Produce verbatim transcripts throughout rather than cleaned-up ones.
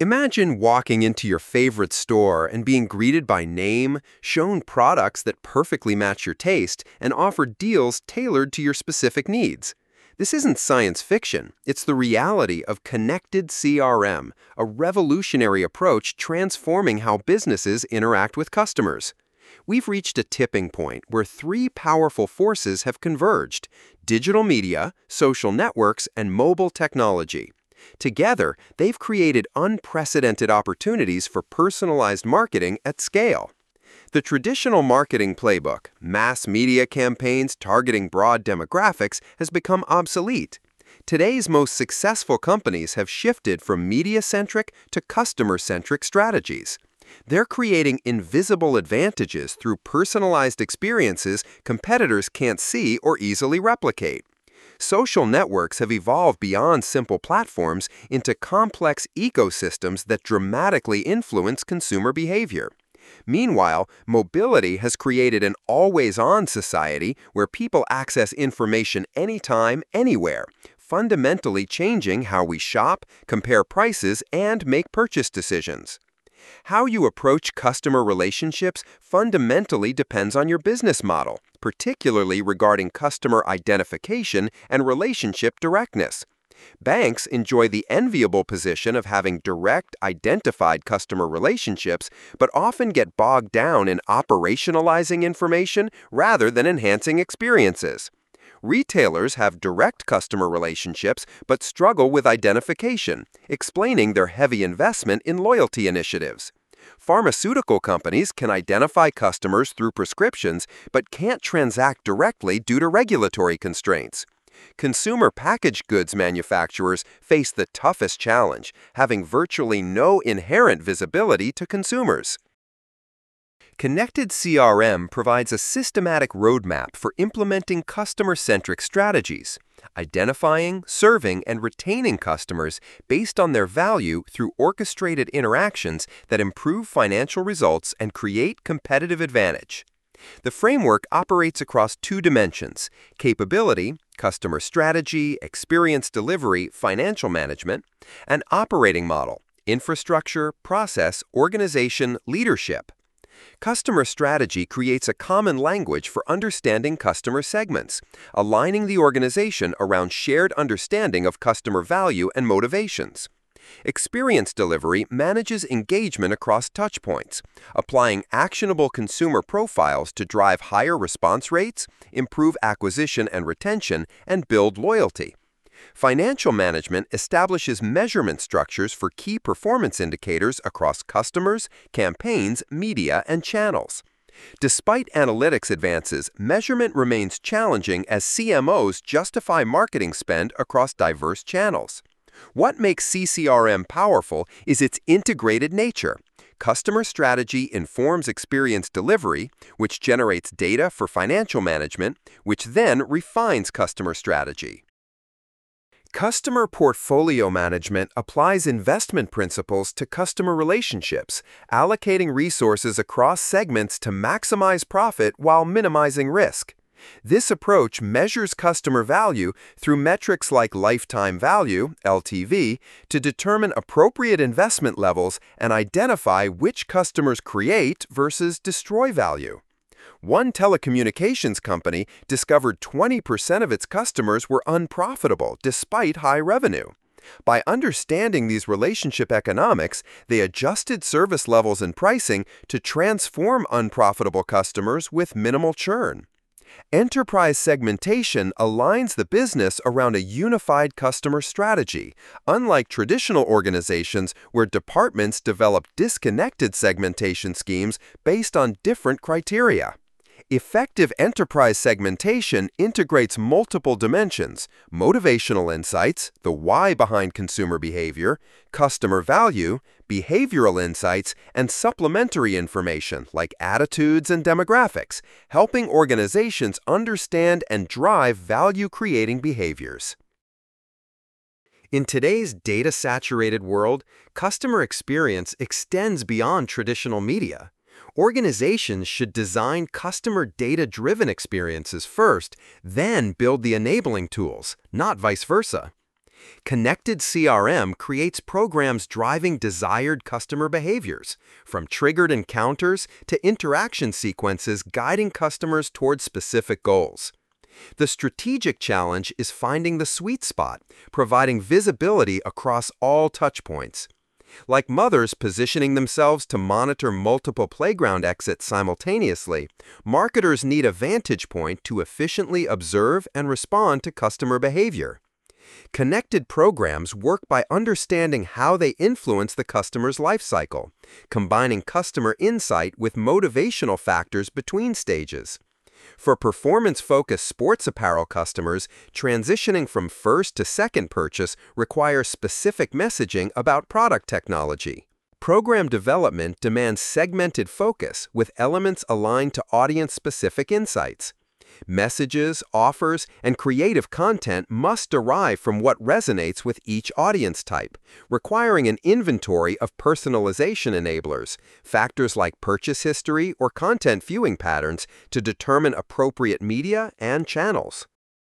Imagine walking into your favorite store and being greeted by name, shown products that perfectly match your taste, and offered deals tailored to your specific needs. This isn't science fiction, it's the reality of connected C R M, a revolutionary approach transforming how businesses interact with customers. We've reached a tipping point where three powerful forces have converged: digital media, social networks, and mobile technology. Together, they've created unprecedented opportunities for personalized marketing at scale. The traditional marketing playbook, mass media campaigns targeting broad demographics, has become obsolete. Today's most successful companies have shifted from media-centric to customer-centric strategies. They're creating invisible advantages through personalized experiences competitors can't see or easily replicate. Social networks have evolved beyond simple platforms into complex ecosystems that dramatically influence consumer behavior. Meanwhile, mobility has created an always-on society where people access information anytime, anywhere, fundamentally changing how we shop, compare prices, and make purchase decisions. How you approach customer relationships fundamentally depends on your business model, particularly regarding customer identification and relationship directness. Banks enjoy the enviable position of having direct, identified customer relationships, but often get bogged down in operationalizing information rather than enhancing experiences. Retailers have direct customer relationships but struggle with identification, explaining their heavy investment in loyalty initiatives. Pharmaceutical companies can identify customers through prescriptions but can't transact directly due to regulatory constraints. Consumer packaged goods manufacturers face the toughest challenge, having virtually no inherent visibility to consumers. Connected C R M provides a systematic roadmap for implementing customer-centric strategies, identifying, serving, and retaining customers based on their value through orchestrated interactions that improve financial results and create competitive advantage. The framework operates across two dimensions: capability, customer strategy, experience delivery, financial management, and operating model, infrastructure, process, organization, leadership. Customer strategy creates a common language for understanding customer segments, aligning the organization around shared understanding of customer value and motivations. Experience delivery manages engagement across touchpoints, applying actionable consumer profiles to drive higher response rates, improve acquisition and retention, and build loyalty. Financial management establishes measurement structures for key performance indicators across customers, campaigns, media, and channels. Despite analytics advances, measurement remains challenging as C M Os justify marketing spend across diverse channels. What makes C C R M powerful is its integrated nature. Customer strategy informs experience delivery, which generates data for financial management, which then refines customer strategy. Customer portfolio management applies investment principles to customer relationships, allocating resources across segments to maximize profit while minimizing risk. This approach measures customer value through metrics like lifetime value, L T V, to determine appropriate investment levels and identify which customers create versus destroy value. One telecommunications company discovered twenty percent of its customers were unprofitable despite high revenue. By understanding these relationship economics, they adjusted service levels and pricing to transform unprofitable customers with minimal churn. Enterprise segmentation aligns the business around a unified customer strategy, unlike traditional organizations where departments develop disconnected segmentation schemes based on different criteria. Effective enterprise segmentation integrates multiple dimensions: motivational insights, the why behind consumer behavior, customer value, behavioral insights, and supplementary information like attitudes and demographics, helping organizations understand and drive value-creating behaviors. In today's data-saturated world, customer experience extends beyond traditional media. Organizations should design customer data-driven experiences first, then build the enabling tools, not vice versa. Connected C R M creates programs driving desired customer behaviors, from triggered encounters to interaction sequences guiding customers toward specific goals. The strategic challenge is finding the sweet spot, providing visibility across all touchpoints. Like mothers positioning themselves to monitor multiple playground exits simultaneously, marketers need a vantage point to efficiently observe and respond to customer behavior. Connected programs work by understanding how they influence the customer's life cycle, combining customer insight with motivational factors between stages. For performance-focused sports apparel customers, transitioning from first to second purchase requires specific messaging about product technology. Program development demands segmented focus with elements aligned to audience-specific insights. Messages, offers, and creative content must derive from what resonates with each audience type, requiring an inventory of personalization enablers, factors like purchase history or content viewing patterns to determine appropriate media and channels.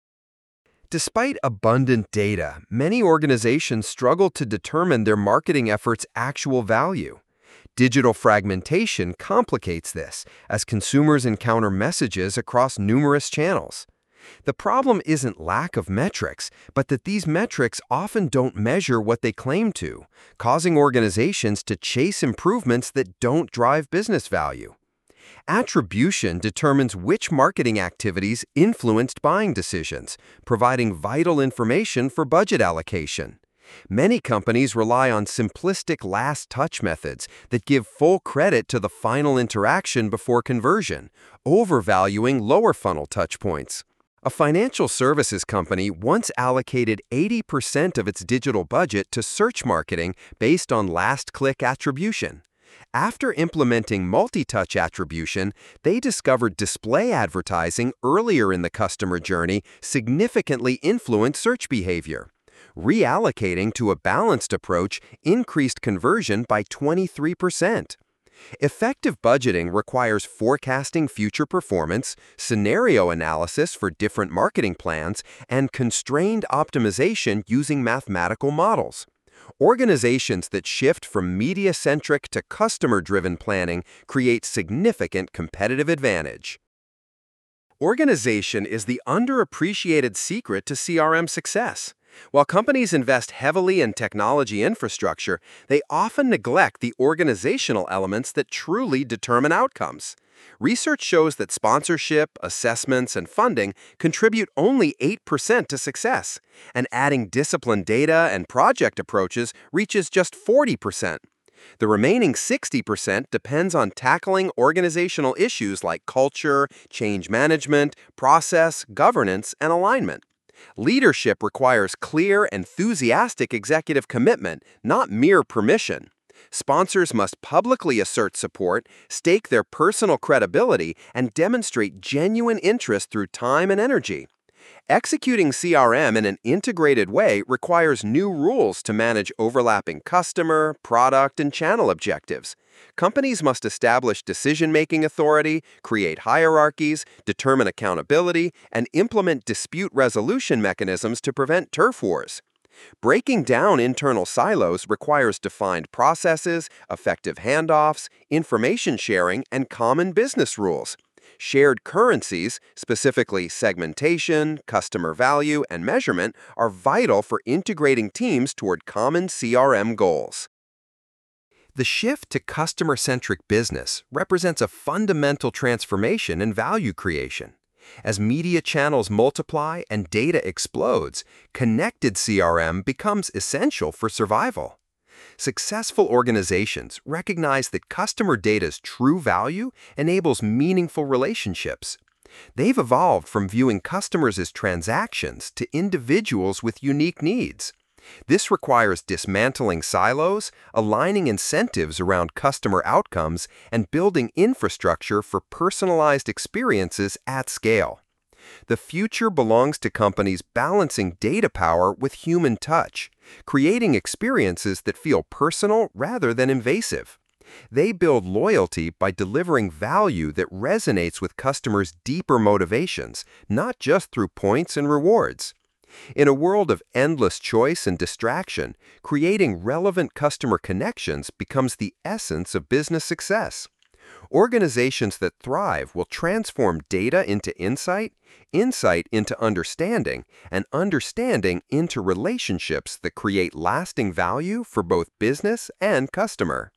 Despite abundant data, many organizations struggle to determine their marketing efforts' actual value. Digital fragmentation complicates this as consumers encounter messages across numerous channels. The problem isn't lack of metrics, but that these metrics often don't measure what they claim to, causing organizations to chase improvements that don't drive business value. Attribution determines which marketing activities influenced buying decisions, providing vital information for budget allocation. Many companies rely on simplistic last-touch methods that give full credit to the final interaction before conversion, overvaluing lower-funnel touchpoints. A financial services company once allocated eighty percent of its digital budget to search marketing based on last-click attribution. After implementing multi-touch attribution, they discovered display advertising earlier in the customer journey significantly influenced search behavior. Reallocating to a balanced approach increased conversion by twenty-three percent. Effective budgeting requires forecasting future performance, scenario analysis for different marketing plans, and constrained optimization using mathematical models. Organizations that shift from media-centric to customer-driven planning create significant competitive advantage. Organization is the underappreciated secret to C R M success. While companies invest heavily in technology infrastructure, they often neglect the organizational elements that truly determine outcomes. Research shows that sponsorship, assessments, and funding contribute only eight percent to success, and adding disciplined data and project approaches reaches just forty percent. The remaining sixty percent depends on tackling organizational issues like culture, change management, process, governance, and alignment. Leadership requires clear, enthusiastic executive commitment, not mere permission. Sponsors must publicly assert support, stake their personal credibility, and demonstrate genuine interest through time and energy. Executing C R M in an integrated way requires new rules to manage overlapping customer, product, and channel objectives. Companies must establish decision-making authority, create hierarchies, determine accountability, and implement dispute resolution mechanisms to prevent turf wars. Breaking down internal silos requires defined processes, effective handoffs, information sharing, and common business rules. Shared currencies, specifically segmentation, customer value, and measurement, are vital for integrating teams toward common C R M goals. The shift to customer-centric business represents a fundamental transformation in value creation. As media channels multiply and data explodes, connected C R M becomes essential for survival. Successful organizations recognize that customer data's true value enables meaningful relationships. They've evolved from viewing customers as transactions to individuals with unique needs. This requires dismantling silos, aligning incentives around customer outcomes, and building infrastructure for personalized experiences at scale. The future belongs to companies balancing data power with human touch, creating experiences that feel personal rather than invasive. They build loyalty by delivering value that resonates with customers' deeper motivations, not just through points and rewards. In a world of endless choice and distraction, creating relevant customer connections becomes the essence of business success. Organizations that thrive will transform data into insight, insight into understanding, and understanding into relationships that create lasting value for both business and customer.